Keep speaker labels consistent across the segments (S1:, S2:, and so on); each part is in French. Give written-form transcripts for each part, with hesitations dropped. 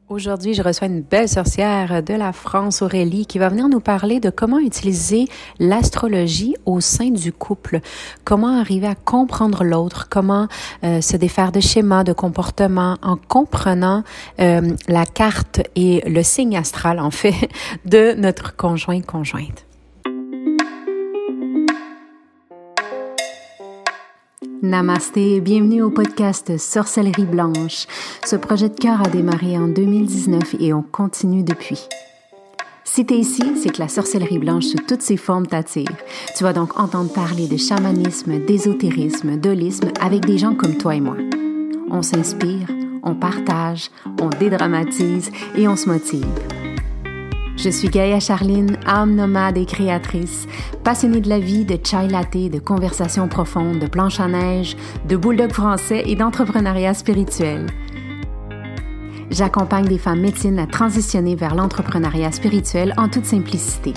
S1: Aujourd'hui, je reçois une belle sorcière de la France, Aurélie, qui va venir nous parler de comment utiliser l'astrologie au sein du couple, comment arriver à comprendre l'autre, comment se défaire de schémas, de comportements en comprenant la carte et le signe astral, en fait, de notre conjointe. Namasté, bienvenue au podcast Sorcellerie Blanche. Ce projet de cœur a démarré en 2019 et on continue depuis. Si t'es ici, c'est que la sorcellerie blanche sous toutes ses formes t'attire. Tu vas donc entendre parler de chamanisme, d'ésotérisme, d'holisme avec des gens comme toi et moi. On s'inspire, on partage, on dédramatise et on se motive. Je suis Gaïa Charline, âme nomade et créatrice, passionnée de la vie, de chai latte, de conversations profondes, de planches à neige, de bulldog français et d'entrepreneuriat spirituel. J'accompagne des femmes médecines à transitionner vers l'entrepreneuriat spirituel en toute simplicité.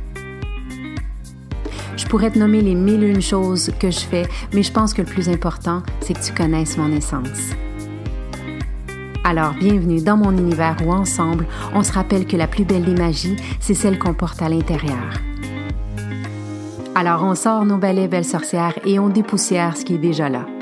S1: Je pourrais te nommer les 1001 choses que je fais, mais je pense que le plus important, c'est que tu connaisses mon essence. Alors, bienvenue dans mon univers où ensemble, on se rappelle que la plus belle des magies, c'est celle qu'on porte à l'intérieur. Alors, on sort nos balais, belles sorcières, et on dépoussière ce qui est déjà là.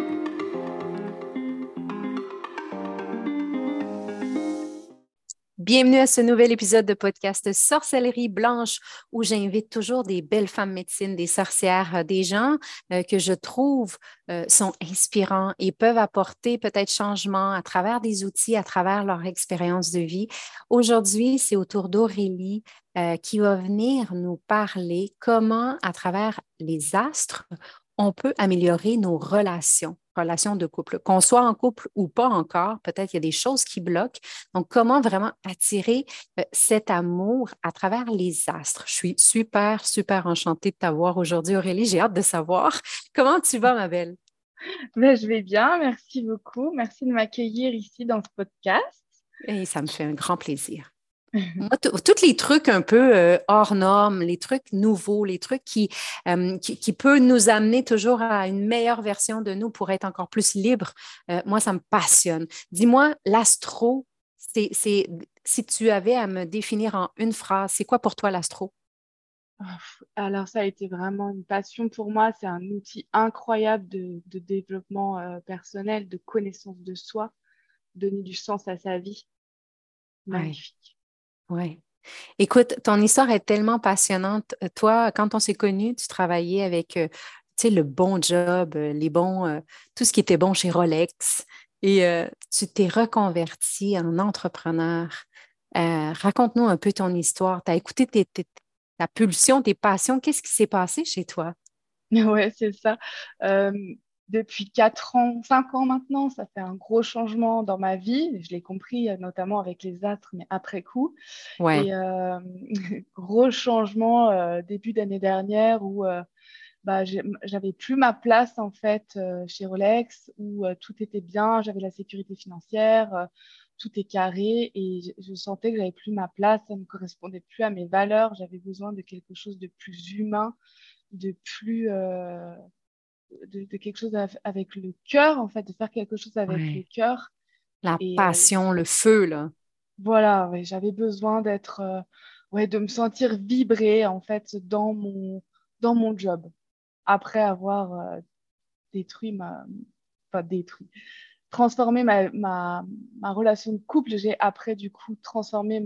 S1: Bienvenue à ce nouvel épisode de podcast Sorcellerie Blanche où j'invite toujours des belles femmes médecines, des sorcières, des gens que je trouve sont inspirants et peuvent apporter peut-être changement à travers des outils, à travers leur expérience de vie. Aujourd'hui, c'est au tour d'Aurélie qui va venir nous parler comment, à travers les astres, on peut améliorer nos relations de couple. Qu'on soit en couple ou pas encore, peut-être il y a des choses qui bloquent. Donc, comment vraiment attirer cet amour à travers les astres? Je suis super, super enchantée de t'avoir aujourd'hui, Aurélie. J'ai hâte de savoir comment tu vas, ma belle.
S2: Ben, je vais bien, merci beaucoup. Merci de m'accueillir ici dans ce podcast.
S1: Et ça me fait un grand plaisir. Moi, tous les trucs un peu hors normes, les trucs nouveaux, les trucs qui peuvent nous amener toujours à une meilleure version de nous pour être encore plus libre, moi, ça me passionne. Dis-moi, l'astro, si tu avais à me définir en une phrase, c'est quoi pour toi l'astro?
S2: Alors, ça a été vraiment une passion pour moi. C'est un outil incroyable de développement personnel, de connaissance de soi, donner du sens à sa vie.
S1: Oui,
S2: Magnifique.
S1: oui. Écoute, ton histoire est tellement passionnante. Toi, quand on s'est connus, tu travaillais avec, tu sais, le bon job, tout ce qui était bon chez Rolex. Et tu t'es reconverti en entrepreneur. Raconte-nous un peu ton histoire. Tu as écouté ta pulsion, tes passions. Qu'est-ce qui s'est passé chez toi?
S2: Ouais, c'est ça. Euh, Depuis 4 ans, 5 ans maintenant, ça fait un gros changement dans ma vie. Je l'ai compris notamment avec les astres, mais après coup.
S1: Ouais,
S2: Et gros changement début d'année dernière où j'avais plus ma place en fait chez Rolex où tout était bien, j'avais la sécurité financière, tout est carré et je sentais que j'avais plus ma place, ça ne correspondait plus à mes valeurs, j'avais besoin de quelque chose de plus humain, de plus de quelque chose avec le cœur en fait, de faire quelque chose avec le
S1: ouais.
S2: cœur
S1: La
S2: et
S1: passion, le feu, là.
S2: voilà, ouais, j'avais besoin d'être ouais, de me sentir vibrer en fait dans mon job après avoir détruit enfin détruit, transformé ma relation de couple. J'ai après du coup transformé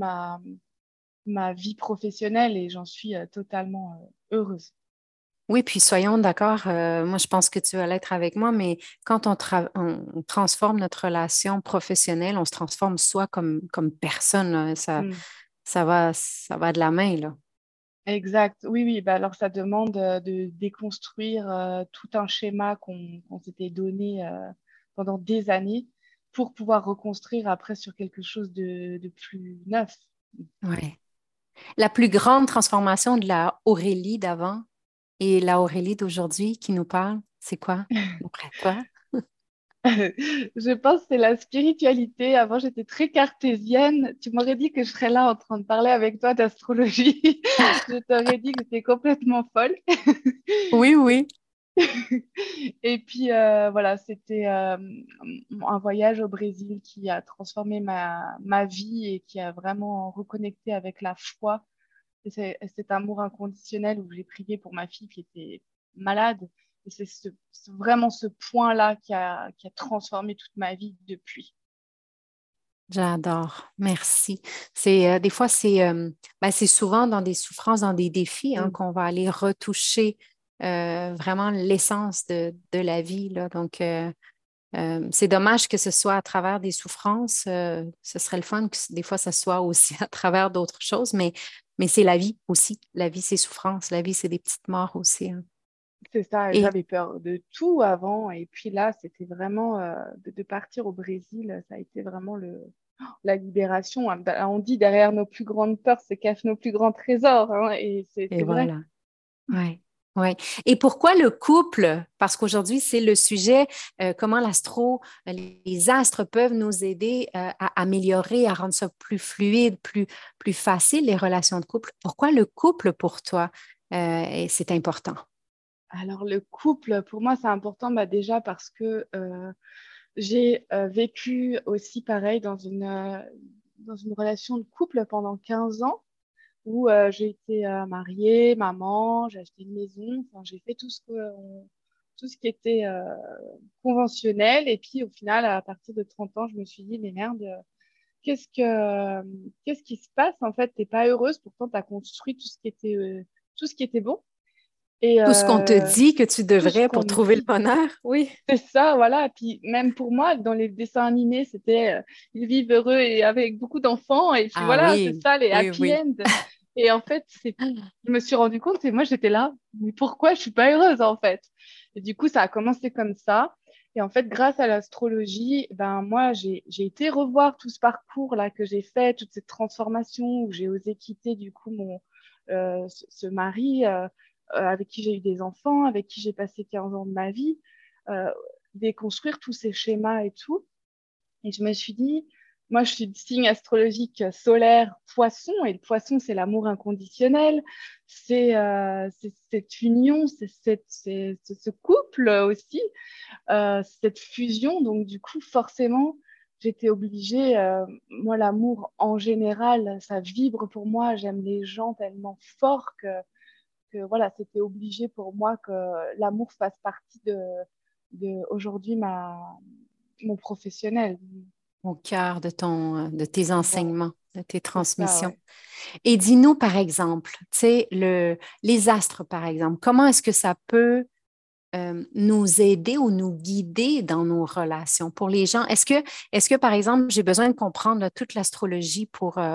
S2: ma vie professionnelle et j'en suis totalement heureuse.
S1: Oui, puis soyons d'accord, moi je pense que tu vas l'être avec moi, mais quand on transforme notre relation professionnelle, on se transforme soi comme personne, là.
S2: Mm.
S1: Ça va de la main, là.
S2: Exact. Oui, oui. Bah alors, ça demande de déconstruire tout un schéma qu'on s'était donné pendant des années pour pouvoir reconstruire après sur quelque chose de plus neuf.
S1: Ouais. La plus grande transformation de la Aurélie d'avant et la Aurélie d'aujourd'hui qui nous parle, c'est quoi, d'après toi?
S2: Je pense que c'est la spiritualité. Avant, j'étais très cartésienne. Tu m'aurais dit que je serais là en train de parler avec toi d'astrologie. Je t'aurais dit que j'étais complètement folle.
S1: Oui, oui.
S2: Et puis voilà, c'était un voyage au Brésil qui a transformé ma vie et qui a vraiment reconnecté avec la foi et cet amour inconditionnel où j'ai prié pour ma fille qui était malade. Et c'est vraiment ce point-là qui a transformé toute ma vie depuis.
S1: J'adore, merci. C'est des fois c'est souvent dans des souffrances, dans des défis
S2: Mm.
S1: qu'on va aller retoucher vraiment l'essence de la vie là. Donc c'est dommage que ce soit à travers des souffrances. Ce serait le fun que des fois ça soit aussi à travers d'autres choses, mais c'est la vie aussi. La vie c'est souffrance, la vie c'est des petites morts aussi, hein.
S2: C'est ça,
S1: Et
S2: j'avais peur de tout avant. Et puis là, c'était vraiment de partir au Brésil, ça a été vraiment la libération. On dit derrière nos plus grandes peurs se cachent nos plus grands trésors, hein, et
S1: et
S2: c'est vrai.
S1: voilà. Ouais. Ouais. Et pourquoi le couple? Parce qu'aujourd'hui, c'est le sujet, comment les astres peuvent nous aider à améliorer, à rendre ça plus fluide, plus facile, les relations de couple. Pourquoi le couple pour toi, c'est important?
S2: Alors le couple, pour moi, c'est important déjà parce que j'ai vécu aussi pareil dans une relation de couple pendant 15 ans où j'ai été mariée, maman, j'ai acheté une maison, enfin, j'ai fait tout ce qui était conventionnel. Et puis au final, à partir de 30 ans, je me suis dit, mais merde, qu'est-ce qui se passe? En fait, t'es pas heureuse, pourtant tu as construit tout ce qui était bon. Et
S1: Tout ce qu'on te dit que tu
S2: tout ce
S1: devrais
S2: qu'on
S1: pour
S2: me
S1: trouver le
S2: dit.
S1: bonheur, oui.
S2: C'est ça, voilà. Puis même pour moi, dans les dessins animés, c'était ils vivent heureux et avec beaucoup d'enfants. Et puis
S1: Ah
S2: voilà, c'est
S1: oui,
S2: ça, les
S1: oui,
S2: happy
S1: oui.
S2: end. Et en fait, je me suis rendu compte et moi, j'étais là. Mais pourquoi je suis pas heureuse en fait? Et du coup, ça a commencé comme ça. Et en fait, grâce à l'astrologie, ben moi, j'ai été revoir tout ce parcours-là que j'ai fait, toute cette transformation où j'ai osé quitter du coup ce mari avec qui j'ai eu des enfants, avec qui j'ai passé 15 ans de ma vie. Euh, Déconstruire tous ces schémas et tout. Et je me suis dit, moi, je suis de signe astrologique solaire poisson, et le poisson, c'est l'amour inconditionnel, c'est cette union, c'est ce couple aussi, cette fusion. Donc, du coup, forcément, j'étais obligée, moi, l'amour en général, ça vibre pour moi, j'aime les gens tellement fort que voilà, c'était obligé pour moi que l'amour fasse partie de aujourd'hui mon professionnel.
S1: Au cœur de tes
S2: Voilà,
S1: enseignements, de tes
S2: c'est ça,
S1: transmissions.
S2: ouais.
S1: Et dis-nous, par exemple, tu sais, les astres, par exemple, comment est-ce que ça peut nous aider ou nous guider dans nos relations pour les gens? Est-ce que par exemple, j'ai besoin de comprendre là, toute l'astrologie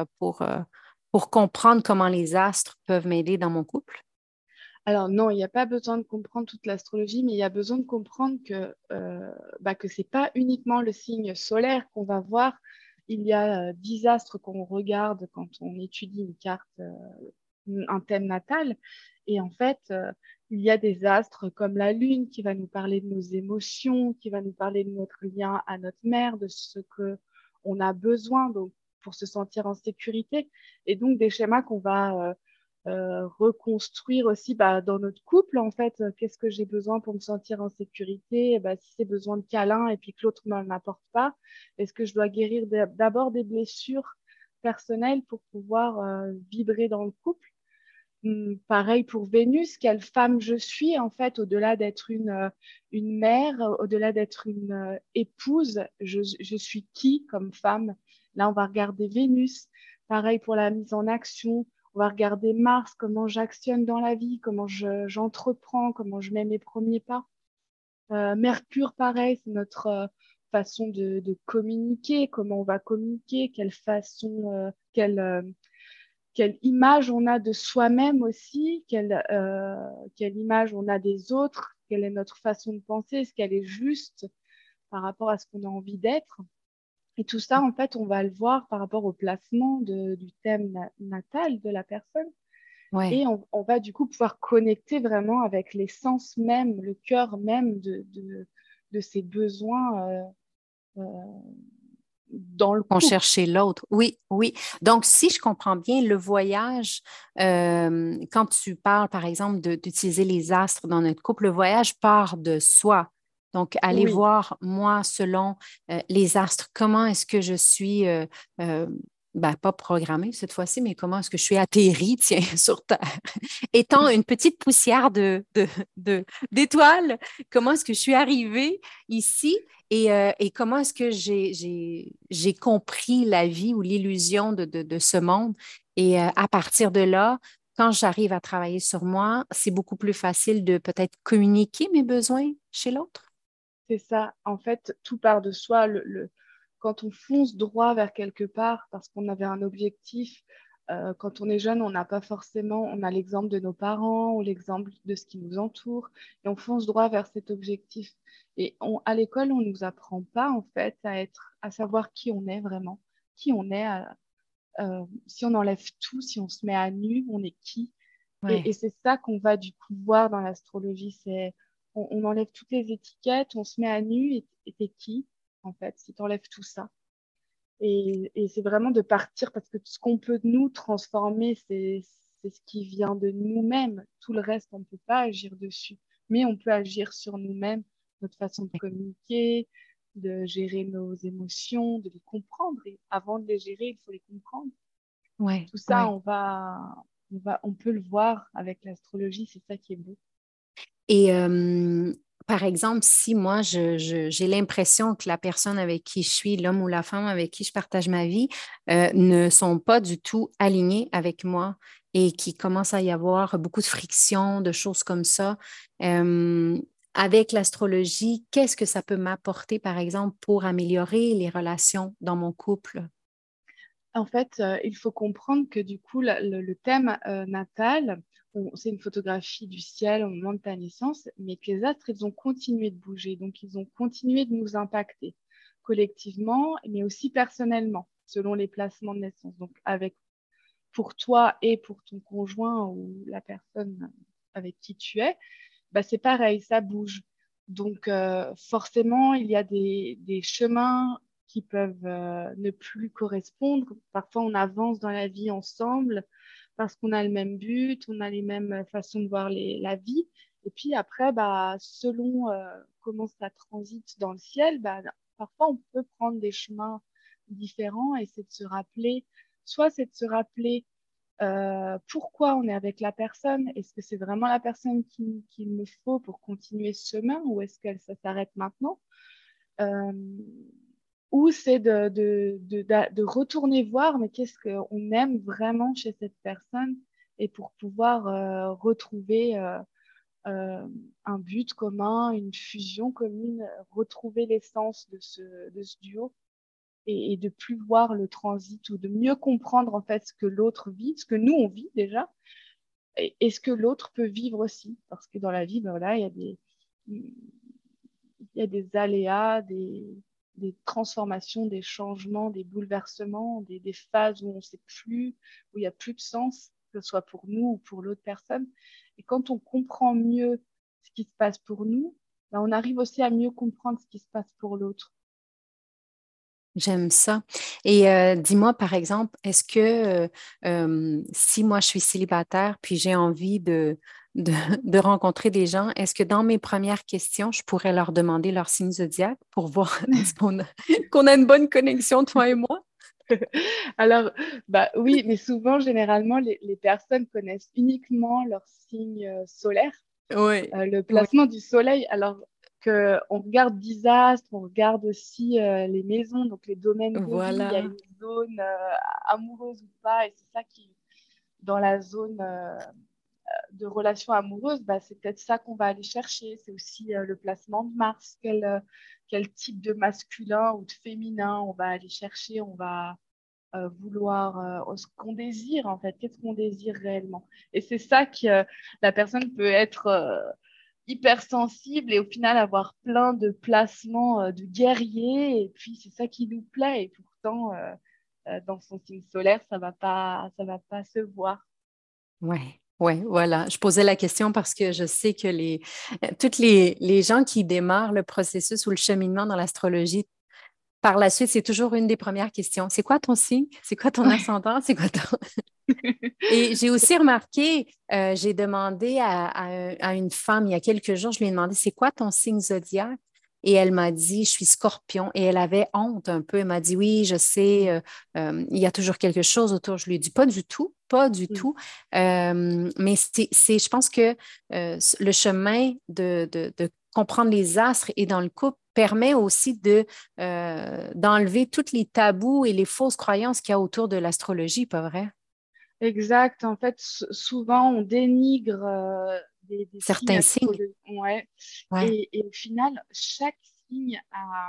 S1: pour comprendre comment les astres peuvent m'aider dans mon couple?
S2: Alors non, il n'y a pas besoin de comprendre toute l'astrologie, mais il y a besoin de comprendre que c'est pas uniquement le signe solaire qu'on va voir. Il y a 10 astres qu'on regarde quand on étudie une carte, un thème natal. Et en fait, il y a des astres comme la Lune qui va nous parler de nos émotions, qui va nous parler de notre lien à notre mère, de ce que on a besoin donc, pour se sentir en sécurité. Et donc des schémas qu'on va reconstruire aussi dans notre couple, en fait, qu'est-ce que j'ai besoin pour me sentir en sécurité? Et si c'est besoin de câlin et puis que l'autre ne m'en apporte pas, est-ce que je dois guérir d'abord des blessures personnelles pour pouvoir vibrer dans le couple? Pareil pour Vénus, quelle femme je suis en fait, au-delà d'être une mère, au-delà d'être une épouse, je suis qui comme femme? Là, on va regarder Vénus. Pareil pour la mise en action. On va regarder Mars, comment j'actionne dans la vie, comment j'entreprends, comment je mets mes premiers pas. Mercure, pareil, c'est notre façon de communiquer, comment on va communiquer, quelle image on a de soi-même aussi, quelle image on a des autres, quelle est notre façon de penser, est-ce qu'elle est juste par rapport à ce qu'on a envie d'être. Et tout ça, en fait, on va le voir par rapport au placement du thème natal de la personne.
S1: Oui.
S2: Et on va du coup pouvoir connecter vraiment avec l'essence même, le cœur même de ses besoins dans le
S1: On
S2: couple.
S1: cherche chez l'autre. Oui, oui. Donc, si je comprends bien, le voyage, quand tu parles, par exemple, d'utiliser les astres dans notre couple, le voyage part de soi. Donc, aller
S2: Oui,
S1: voir, moi, selon les astres, comment est-ce que je suis, euh, pas programmée cette fois-ci, mais comment est-ce que je suis atterrie, tiens, sur Terre. Étant une petite poussière d'étoiles, comment est-ce que je suis arrivée ici? Et comment est-ce que j'ai compris la vie ou l'illusion de ce monde? Et à partir de là, quand j'arrive à travailler sur moi, c'est beaucoup plus facile de peut-être communiquer mes besoins chez l'autre.
S2: c'est ça. En fait, tout part de soi. Quand on fonce droit vers quelque part parce qu'on avait un objectif, quand on est jeune, on n'a pas forcément, on a l'exemple de nos parents ou l'exemple de ce qui nous entoure, et on fonce droit vers cet objectif. Et à l'école, on ne nous apprend pas, en fait, à savoir qui on est vraiment, qui on est. Si on enlève tout, si on se met à nu, on est qui? Et
S1: Ouais.
S2: c'est ça qu'on va du coup voir dans l'astrologie, on enlève toutes les étiquettes, on se met à nu et t'es qui en fait si tu enlèves tout ça. Et c'est vraiment de partir parce que ce qu'on peut nous transformer, c'est ce qui vient de nous-mêmes. Tout le reste, on ne peut pas agir dessus, mais on peut agir sur nous-mêmes, notre façon de communiquer, de gérer nos émotions, de les comprendre. Et avant de les gérer, il faut les comprendre.
S1: Ouais,
S2: Tout ça,
S1: ouais.
S2: on peut le voir avec l'astrologie, c'est ça qui est beau.
S1: Et par exemple, si moi, j'ai l'impression que la personne avec qui je suis, l'homme ou la femme avec qui je partage ma vie, ne sont pas du tout alignés avec moi et qu'il commence à y avoir beaucoup de friction, de choses comme ça, euh, avec l'astrologie, qu'est-ce que ça peut m'apporter, par exemple, pour améliorer les relations dans mon couple?
S2: En fait, il faut comprendre que du coup, le thème natal, c'est une photographie du ciel au moment de ta naissance, mais que les astres, ils ont continué de bouger. Donc, ils ont continué de nous impacter collectivement, mais aussi personnellement, selon les placements de naissance. Donc, pour toi et pour ton conjoint ou la personne avec qui tu es, bah, c'est pareil, ça bouge. Donc, forcément, il y a des chemins qui peuvent ne plus correspondre. Parfois, on avance dans la vie ensemble parce qu'on a le même but, on a les mêmes façons de voir la vie. Et puis après, bah, selon comment ça transite dans le ciel, bah, parfois, on peut prendre des chemins différents et c'est de se rappeler, soit c'est de se rappeler pourquoi on est avec la personne. Est-ce que c'est vraiment la personne qu'il me faut pour continuer ce chemin ou est-ce que ça s'arrête maintenant? Euh, ou c'est de retourner voir, mais qu'est-ce qu'on aime vraiment chez cette personne et pour pouvoir retrouver un but commun, une fusion commune, retrouver l'essence de ce duo et de plus voir le transit ou de mieux comprendre en fait ce que l'autre vit, ce que nous on vit déjà, et ce que l'autre peut vivre aussi. Parce que dans la vie, ben voilà, il y a des aléas, des transformations, des changements, des bouleversements, des phases où on ne sait plus, où il n'y a plus de sens, que ce soit pour nous ou pour l'autre personne. Et quand on comprend mieux ce qui se passe pour nous, ben on arrive aussi à mieux comprendre ce qui se passe pour l'autre.
S1: J'aime ça. Et dis-moi, par exemple, est-ce que si moi je suis célibataire puis j'ai envie de, de rencontrer des gens, est-ce que dans mes premières questions, je pourrais leur demander leur signe zodiaque pour voir est-ce qu'on a une bonne connexion, toi et moi?
S2: Alors, bah oui, mais souvent, généralement, les personnes connaissent uniquement leur signe solaire,
S1: Oui,
S2: le
S1: oui,
S2: placement du soleil, alors qu'on regarde 10 astres, on regarde aussi les maisons, donc les domaines de vie, il y a
S1: voilà.
S2: une zone amoureuse ou pas, et c'est ça qui, dans la zone de relation amoureuse, bah, c'est peut-être ça qu'on va aller chercher. C'est aussi le placement de Mars, quel type de masculin ou de féminin on va aller chercher, on va vouloir ce qu'on désire en fait, qu'est-ce qu'on désire réellement. Et c'est ça que la personne peut être hypersensible et au final avoir plein de placements de guerrier et puis c'est ça qui nous plaît et pourtant dans son signe solaire ça va pas se voir.
S1: Oui, ouais, voilà. Je posais la question parce que je sais que toutes les gens qui démarrent le processus ou le cheminement dans l'astrologie Par la suite, c'est toujours une des premières questions. C'est quoi ton signe? C'est quoi ton
S2: Ouais.
S1: ascendant? C'est quoi ton... Et j'ai aussi remarqué, j'ai demandé à une femme il y a quelques jours, je lui ai demandé, c'est quoi ton signe zodiaque? Et elle m'a dit, je suis Scorpion. Et elle avait honte un peu. Elle m'a dit, oui, je sais, il y a toujours quelque chose autour. Je lui ai dit, pas du tout, pas du
S2: Mm.
S1: tout. Mais je pense que le chemin de comprendre les astres et dans le couple permet aussi d'enlever tous les tabous et les fausses croyances qu'il y a autour de l'astrologie, pas vrai?
S2: Exact. En fait, souvent, on dénigre des signes
S1: Certains signes.
S2: astrologiques. Ouais.
S1: Ouais,
S2: Et au final, chaque signe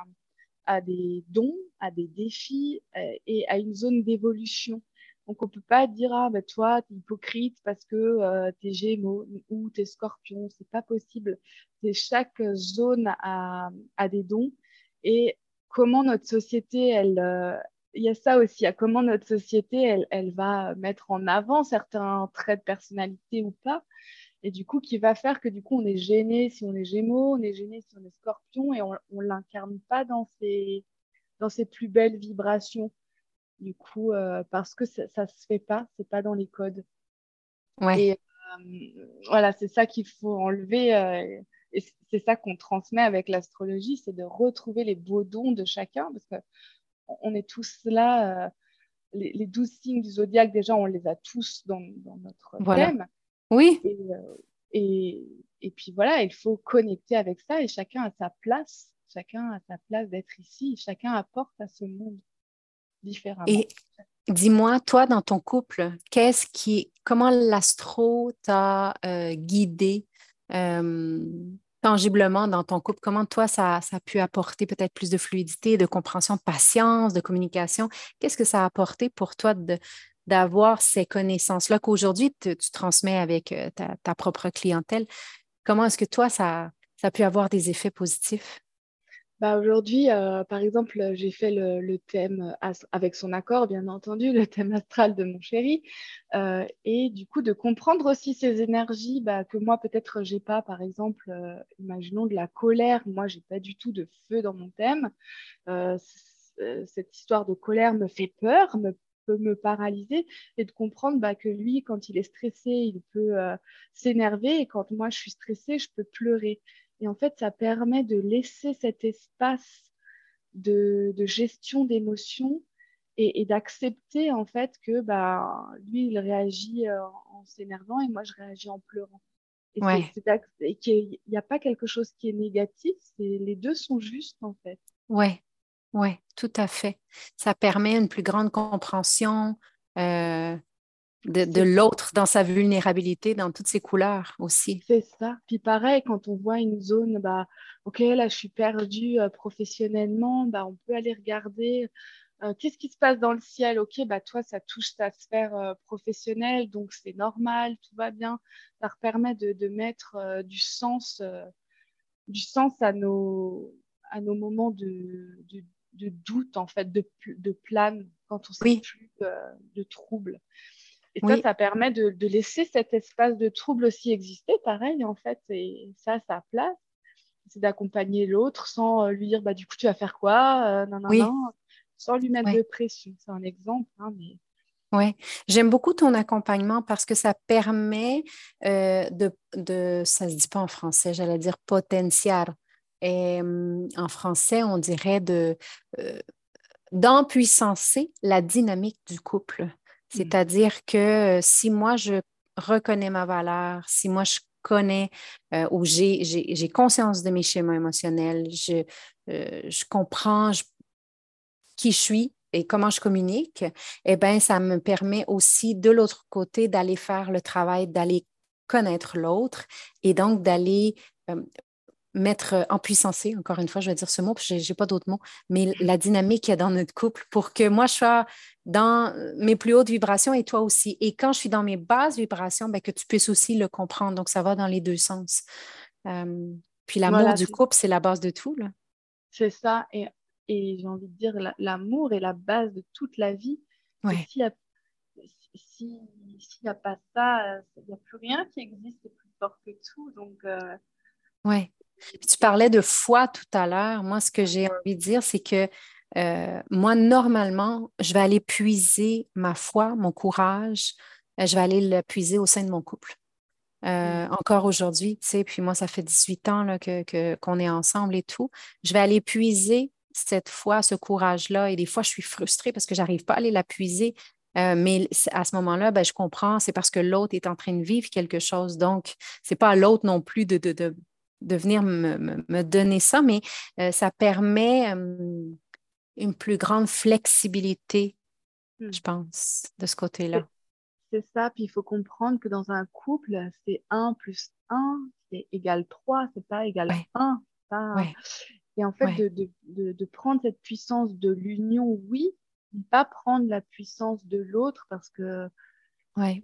S2: a des dons, a des défis et a une zone d'évolution. Donc, on peut pas dire, ah, ben, toi, tu es hypocrite parce que tu es Gémeaux ou tu es Scorpion. C'est pas possible. Chaque zone a des dons. Et comment notre société, il y a ça aussi, il y a comment notre société, elle va mettre en avant certains traits de personnalité ou pas. Et du coup, qui va faire que du coup, on est gêné si on est Gémeaux, on est gêné si on est Scorpion et on l'incarne pas dans ses plus belles vibrations. Du coup, parce que ça se fait pas, c'est pas dans les codes.
S1: ouais,
S2: Et voilà, c'est ça qu'il faut enlever. Et c'est ça qu'on transmet avec l'astrologie, c'est de retrouver les beaux dons de chacun, parce que on est tous là. Les 12 signes du zodiaque, déjà, on les a tous dans notre
S1: voilà.
S2: thème.
S1: Oui,
S2: Et, et, et puis voilà, il faut connecter avec ça et chacun a sa place. Chacun a sa place d'être ici. Chacun apporte à ce monde différemment.
S1: et dis-moi, toi, dans ton couple, comment l'astro t'a guidé euh, tangiblement dans ton couple? Comment toi, ça a pu apporter peut-être plus de fluidité, de compréhension, de patience, de communication? Qu'est-ce que ça a apporté pour toi d'avoir ces connaissances-là qu'aujourd'hui tu transmets avec ta propre clientèle? Comment est-ce que toi, ça a pu avoir des effets positifs?
S2: Bah aujourd'hui, par exemple, j'ai fait le thème avec son accord, bien entendu, le thème astral de mon chéri, et du coup de comprendre aussi ces énergies bah, que moi peut-être j'ai pas. Par exemple, imaginons de la colère. Moi, j'ai pas du tout de feu dans mon thème. Cette histoire de colère me fait peur, peut me paralyser, et de comprendre bah, que lui, quand il est stressé, il peut s'énerver, et quand moi je suis stressée, je peux pleurer. Et en fait, ça permet de laisser cet espace de gestion d'émotions et d'accepter en fait que bah, lui, il réagit en s'énervant et moi, je réagis en pleurant. Et
S1: Ouais,
S2: et qu'il n'y a pas quelque chose qui est négatif, les deux sont justes en fait.
S1: ouais, ouais, tout à fait. Ça permet une plus grande compréhension euh, de
S2: C'est ça.
S1: l'autre dans sa vulnérabilité, dans toutes ses couleurs aussi.
S2: C'est ça. Puis pareil, quand on voit une zone, bah, ok, là, je suis perdue professionnellement, bah, on peut aller regarder qu'est-ce qui se passe dans le ciel. Ok, bah, toi, ça touche ta sphère professionnelle, donc c'est normal, tout va bien. Ça permet de mettre du sens à nos moments de doute, en fait, de plane, quand on sait
S1: Oui,
S2: plus de trouble. Et
S1: oui,
S2: ça permet de laisser cet espace de trouble aussi exister, pareil, en fait, et ça a sa place. C'est d'accompagner l'autre sans lui dire, bah, du coup, tu vas faire quoi? Non, non,
S1: oui,
S2: non, sans lui mettre de
S1: oui,
S2: pression. C'est un exemple, hein, mais
S1: oui. J'aime beaucoup ton accompagnement parce que ça permet ça se dit pas en français, j'allais dire potentiel. Et en français, on dirait euh, d'empuissancer la dynamique du couple.
S2: mm,
S1: C'est-à-dire que si moi, je reconnais ma valeur, si moi, je connais ou j'ai conscience de mes schémas émotionnels, je comprends qui je suis et comment je communique, eh bien, ça me permet aussi de l'autre côté d'aller faire le travail, d'aller connaître l'autre et donc d'aller euh, mettre en puissancer, encore une fois, je vais dire ce mot, parce que je n'ai pas d'autres mots, mais la dynamique qu'il y a dans notre couple pour que moi, je sois dans mes plus hautes vibrations et toi aussi. Et quand je suis dans mes basses vibrations, ben, que tu puisses aussi le comprendre. Donc, ça va dans les deux sens. Euh, puis l'amour
S2: voilà,
S1: du couple, c'est la base de tout, là.
S2: c'est ça. Et j'ai envie de dire, l'amour est la base de toute la vie. Et
S1: Ouais,
S2: s'il n'y a pas ça, il n'y a plus rien qui existe, c'est plus fort que tout. Donc,
S1: ouais. Puis tu
S2: et-
S1: parlais de foi tout à l'heure. Moi, ce que
S2: ouais.
S1: j'ai envie de dire, c'est que moi, normalement, je vais aller puiser ma foi, mon courage, je vais aller le puiser au sein de mon couple. Encore aujourd'hui, tu sais, puis moi, ça fait 18 ans là, qu'on est ensemble et tout. Je vais aller puiser cette foi, ce courage-là. Et des fois, je suis frustrée parce que je n'arrive pas à aller la puiser. Mais à ce moment-là, ben, je comprends, c'est parce que l'autre est en train de vivre quelque chose. Donc, c'est pas à l'autre non plus de venir me donner ça, mais ça permet une plus grande flexibilité,
S2: Mm.
S1: je pense, de ce
S2: C'est
S1: côté-là.
S2: c'est ça, puis il faut comprendre que dans un couple, c'est un plus un c'est égal 3 c'est pas égal
S1: Ouais,
S2: 1. Ça.
S1: ouais,
S2: Et en fait,
S1: ouais,
S2: de prendre cette puissance de l'union, oui, mais pas prendre la puissance de l'autre parce que
S1: ouais,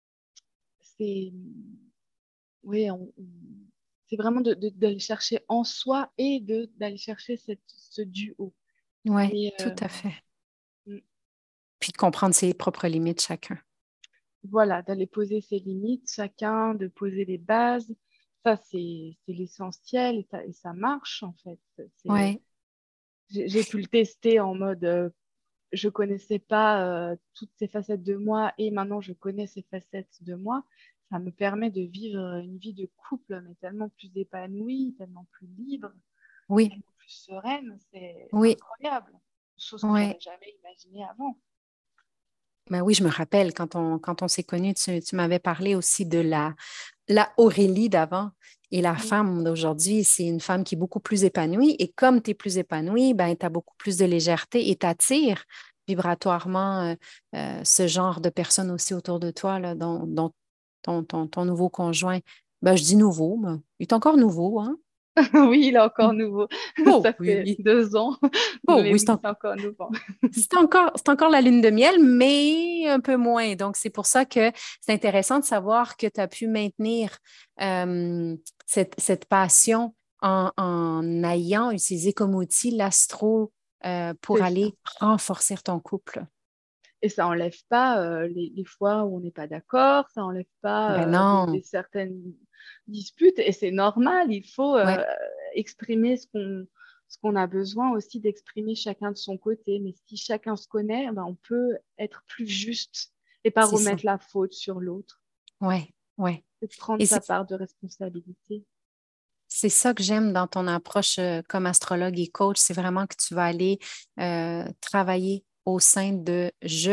S2: c'est oui, c'est vraiment d'aller chercher en soi et d'aller chercher ce duo.
S1: ouais,
S2: Mais
S1: tout à fait.
S2: mm,
S1: Puis de comprendre ses propres limites chacun.
S2: voilà, d'aller poser ses limites, chacun, de poser les bases. Ça, c'est l'essentiel et ça marche en fait. C'est,
S1: Ouais,
S2: j'ai pu le tester en mode je connaissais pas toutes ces facettes de moi et maintenant je connais ces facettes de moi. Ça me permet de vivre une vie de couple, mais tellement plus épanouie, tellement plus libre,
S1: oui,
S2: tellement plus sereine. C'est
S1: oui,
S2: incroyable. Chose que
S1: ouais.
S2: j'aurais jamais imaginée avant.
S1: Ben oui, je me rappelle quand on s'est connus, tu m'avais parlé aussi de la Aurélie d'avant et la
S2: Mm.
S1: femme d'aujourd'hui. C'est une femme qui est beaucoup plus épanouie. Et comme tu es plus épanouie, ben, tu as beaucoup plus de légèreté et t'attires vibratoirement ce genre de personnes aussi autour de toi, là, dont ton nouveau conjoint. Ben, je dis nouveau, mais il est encore nouveau, hein?
S2: Oui, il est encore nouveau.
S1: Bon,
S2: Ça fait
S1: oui.
S2: 2 ans,
S1: Bon,
S2: mais
S1: oui,
S2: oui, c'est encore nouveau.
S1: c'est encore la lune de miel, mais un peu moins. Donc, c'est pour ça que c'est intéressant de savoir que tu as pu maintenir cette passion en ayant utilisé comme outil l'astro pour
S2: C'est ça.
S1: aller renforcer ton couple.
S2: Et ça enlève pas les fois où on n'est pas d'accord, ça enlève
S1: Ben
S2: pas des
S1: non,
S2: certaines disputes, et c'est normal, il faut
S1: ouais,
S2: exprimer ce qu'on a besoin aussi d'exprimer chacun de son côté. Mais si chacun se connaît, ben, on peut être plus juste et pas
S1: c'est ça.
S2: remettre la faute sur l'autre,
S1: Ouais, ouais.
S2: et prendre
S1: Et
S2: sa part de responsabilité.
S1: c'est ça que j'aime dans ton approche comme astrologue et coach, c'est vraiment que tu vas aller travailler au sein de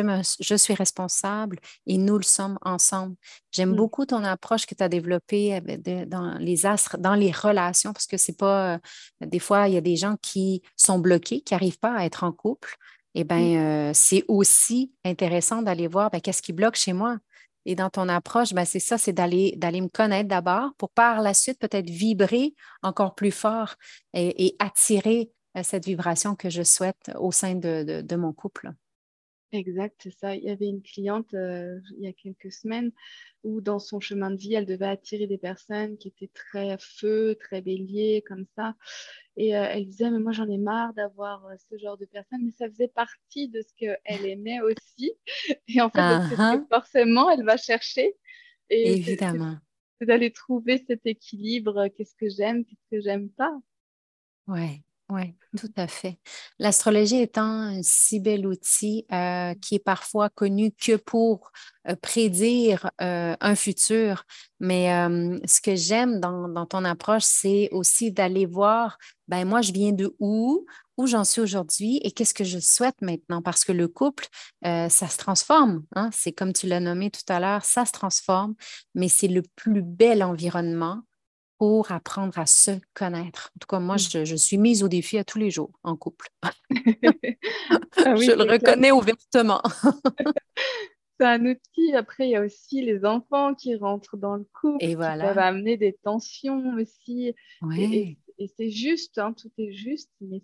S1: je suis responsable et nous le sommes ensemble. J'aime
S2: Mm.
S1: beaucoup ton approche que tu as développée dans les astres, dans les relations, parce que c'est pas, des fois, il y a des gens qui sont bloqués, qui n'arrivent pas à être en couple. Eh
S2: Mm.
S1: bien, c'est aussi intéressant d'aller voir ben, qu'est-ce qui bloque chez moi. Et dans ton approche, ben, c'est ça, c'est d'aller me connaître d'abord pour par la suite peut-être vibrer encore plus fort et attirer cette vibration que je souhaite au sein de mon couple.
S2: Exact, c'est ça. Il y avait une cliente il y a quelques semaines où dans son chemin de vie, elle devait attirer des personnes qui étaient très feu, très bélier, comme ça. Et elle disait, mais moi j'en ai marre d'avoir ce genre de personnes, mais ça faisait partie de ce qu'elle aimait aussi. Et en fait, donc
S1: Ah,
S2: c'est ce que
S1: ah,
S2: forcément elle va chercher. Et
S1: évidemment.
S2: c'est d'aller trouver cet équilibre. Qu'est-ce que j'aime, qu'est-ce que j'aime pas.
S1: Oui, oui, tout à fait. L'astrologie étant un si bel outil qui est parfois connu que pour prédire un futur, mais ce que j'aime dans ton approche, c'est aussi d'aller voir, ben moi, je viens de où j'en suis aujourd'hui et qu'est-ce que je souhaite maintenant, parce que le couple, ça se transforme, hein? C'est comme tu l'as nommé tout à l'heure, ça se transforme, mais c'est le plus bel environnement pour apprendre à se connaître. En tout cas, moi,
S2: Mm.
S1: je suis mise au défi à tous les jours en couple.
S2: Ah
S1: Je
S2: oui,
S1: le
S2: c'est clair.
S1: reconnais ouvertement.
S2: C'est un outil. Après, il y a aussi les enfants qui rentrent dans le couple,
S1: Et
S2: qui peuvent
S1: voilà.
S2: amener des tensions aussi.
S1: Oui,
S2: Et c'est juste, hein, tout est juste, mais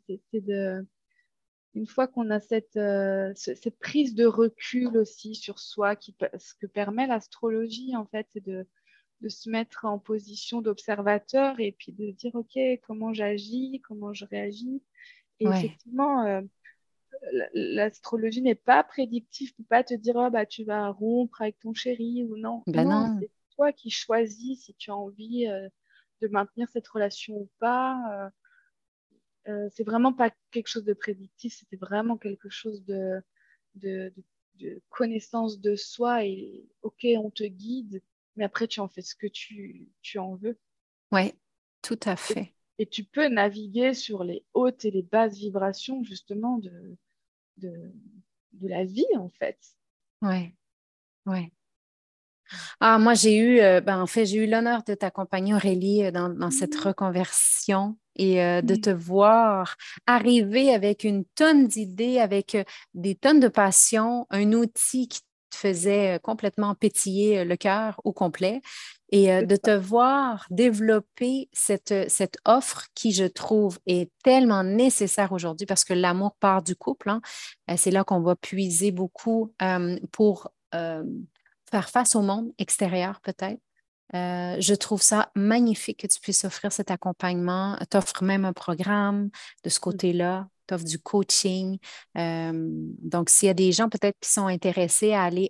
S2: une fois qu'on a cette prise de recul aussi sur soi, ce que permet l'astrologie, en fait, c'est de se mettre en position d'observateur et puis de dire, OK, comment j'agis, comment je réagis. Et
S1: oui.
S2: effectivement, l'astrologie n'est pas prédictive, ne peut pas te dire oh, bah, tu vas rompre avec ton chéri ou non.
S1: Ben
S2: Non,
S1: non.
S2: c'est toi qui choisis si tu as envie de maintenir cette relation ou pas. c'est vraiment pas quelque chose de prédictif, c'était vraiment quelque chose de, de connaissance de soi et ok, on te guide, mais après tu en fais ce que tu en veux.
S1: Oui, tout à
S2: Et,
S1: fait.
S2: et tu peux naviguer sur les hautes et les basses vibrations justement de, de la vie en fait.
S1: Oui, oui. Ah, moi, en fait, j'ai eu l'honneur de t'accompagner, Aurélie, dans cette
S2: Mhm.
S1: reconversion et de te voir arriver avec une tonne d'idées, avec des tonnes de passion, un outil qui te faisait complètement pétiller le cœur au complet et
S2: C'est
S1: de te
S2: ça.
S1: voir développer cette offre qui, je trouve, est tellement nécessaire aujourd'hui parce que l'amour part du couple, hein. C'est là qu'on va puiser beaucoup pour faire face au monde extérieur peut-être. Je trouve ça magnifique que tu puisses offrir cet accompagnement. Tu offres même un programme de ce côté-là. Tu offres du coaching. Donc, s'il y a des gens peut-être qui sont intéressés à aller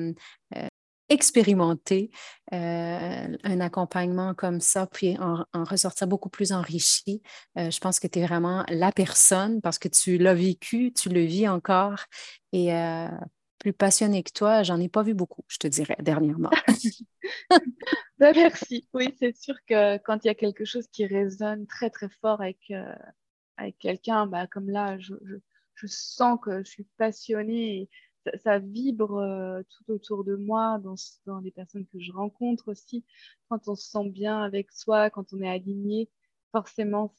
S1: expérimenter un accompagnement comme ça, puis en ressortir beaucoup plus enrichi, je pense que tu es vraiment la personne parce que tu l'as vécu, tu le vis encore. Et plus passionné que toi, j'en ai pas vu beaucoup, je te dirais, dernièrement.
S2: Ben, merci. Oui, c'est sûr que quand il y a quelque chose qui résonne très très fort avec quelqu'un, bah, comme là, je sens que je suis passionnée et ça vibre tout autour de moi, dans les personnes que je rencontre aussi. Quand on se sent bien avec soi, quand on est aligné, forcément,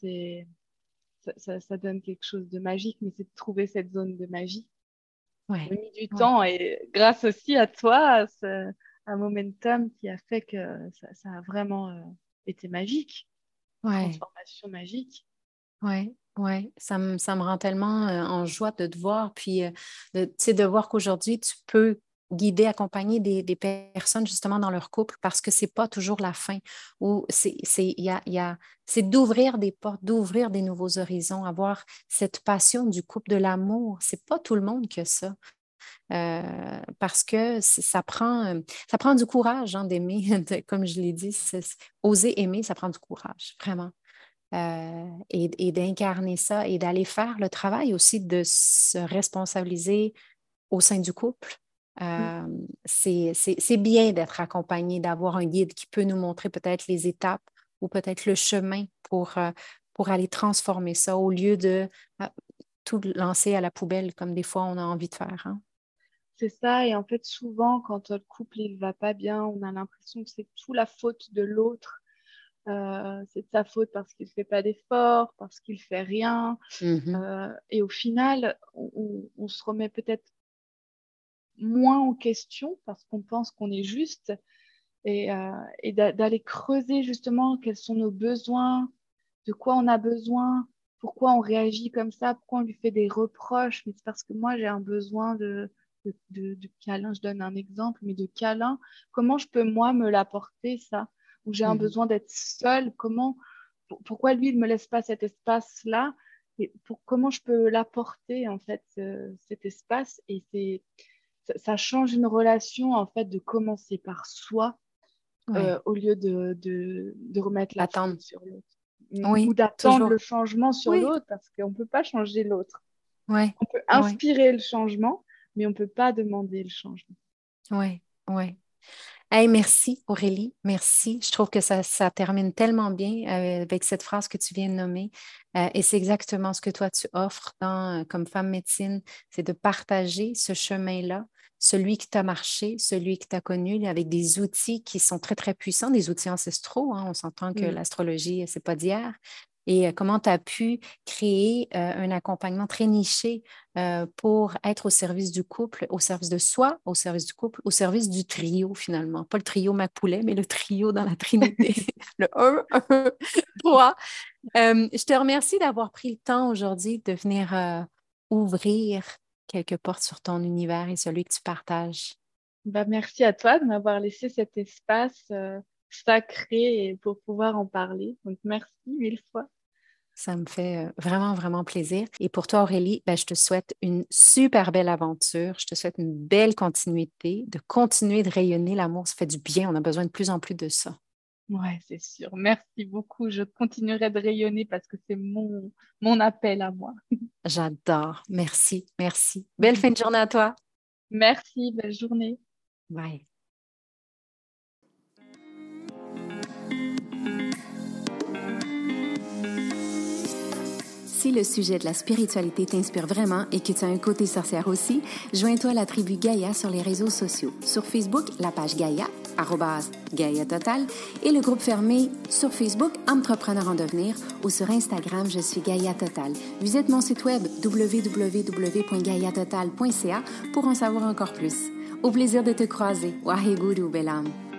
S2: ça donne quelque chose de magique, mais c'est de trouver cette zone de magie.
S1: Oui,
S2: J'ai mis du
S1: oui,
S2: temps et grâce aussi à toi, un momentum qui a fait que ça a vraiment été magique,
S1: oui,
S2: transformation magique.
S1: oui, oui. Ça me rend tellement en joie de te voir, puis tu sais, de voir qu'aujourd'hui, tu peux guider, accompagner des personnes justement dans leur couple parce que c'est pas toujours la fin. Ou c'est d'ouvrir des portes, d'ouvrir des nouveaux horizons, avoir cette passion du couple, de l'amour. C'est pas tout le monde que ça. Parce que ça prend du courage hein, d'aimer, comme je l'ai dit, oser aimer, ça prend du courage, vraiment. Et d'incarner ça et d'aller faire le travail aussi de se responsabiliser au sein du couple.
S2: Mm.
S1: Euh, c'est bien d'être accompagné, d'avoir un guide qui peut nous montrer peut-être les étapes ou peut-être le chemin pour aller transformer ça au lieu de tout lancer à la poubelle comme des fois on a envie de faire. Hein.
S2: C'est ça, et en fait, souvent, quand le couple il va pas bien, on a l'impression que c'est tout la faute de l'autre. C'est de sa faute parce qu'il fait pas d'efforts, parce qu'il fait rien.
S1: Mhm.
S2: Et au final, on se remet peut-être moins en question parce qu'on pense qu'on est juste et d'aller creuser justement quels sont nos besoins, de quoi on a besoin, pourquoi on réagit comme ça, pourquoi on lui fait des reproches. Mais c'est parce que moi, j'ai un besoin de câlin. Je donne un exemple, mais de câlin. Comment je peux, moi, me l'apporter, ça? Ou j'ai un
S1: Mhm.
S2: besoin d'être seule. Pourquoi lui, il ne me laisse pas cet espace-là? Et comment je peux l'apporter, en fait, cet espace? Et ça change une relation, en fait, de commencer par soi
S1: Ouais.
S2: au lieu de remettre la faute
S1: Attendre.
S2: sur l'autre. Ou
S1: Oui,
S2: d'attendre
S1: toujours.
S2: le changement sur
S1: Oui,
S2: l'autre parce qu'on ne peut pas changer l'autre.
S1: oui,
S2: On peut
S1: oui,
S2: inspirer le changement, mais on ne peut pas demander le changement.
S1: oui, oui. Hey, merci Aurélie, merci. Je trouve que ça termine tellement bien avec cette phrase que tu viens de nommer. Et c'est exactement ce que toi tu offres comme femme médecine, c'est de partager ce chemin-là, celui qui t'a marché, celui qui t'a connu, avec des outils qui sont très, très puissants, des outils ancestraux. Hein. On s'entend que
S2: Mm.
S1: l'astrologie, c'est pas d'hier. Et comment tu as pu créer un accompagnement très niché pour être au service du couple, au service de soi, au service du couple, au service du trio finalement. Pas le trio Macpoulet, mais le trio dans la Trinité. Le 1, 3. Je te remercie d'avoir pris le temps aujourd'hui de venir ouvrir quelques portes sur ton univers et celui que tu partages.
S2: Bah, merci à toi de m'avoir laissé cet espace sacré et pour pouvoir en parler. Donc, merci mille fois.
S1: Ça me fait vraiment, vraiment plaisir. Et pour toi, Aurélie, ben, je te souhaite une super belle aventure. Je te souhaite une belle continuité, de continuer de rayonner. L'amour, ça fait du bien. On a besoin de plus en plus de ça.
S2: Ouais, c'est sûr. Merci beaucoup. Je continuerai de rayonner parce que c'est mon appel à moi.
S1: J'adore. Merci, merci. Belle fin de journée à toi.
S2: Merci, belle journée.
S1: Bye. Si le sujet de la spiritualité t'inspire vraiment et que tu as un côté sorcière aussi, joins-toi à la tribu Gaïa sur les réseaux sociaux. Sur Facebook, la page Gaïa, @Gaïa Total, et le groupe fermé sur Facebook, Entrepreneur en devenir, ou sur Instagram, je suis Gaïa Total. Visite mon site web www.gaïatotal.ca pour en savoir encore plus. Au plaisir de te croiser. Waheguru, belle âme.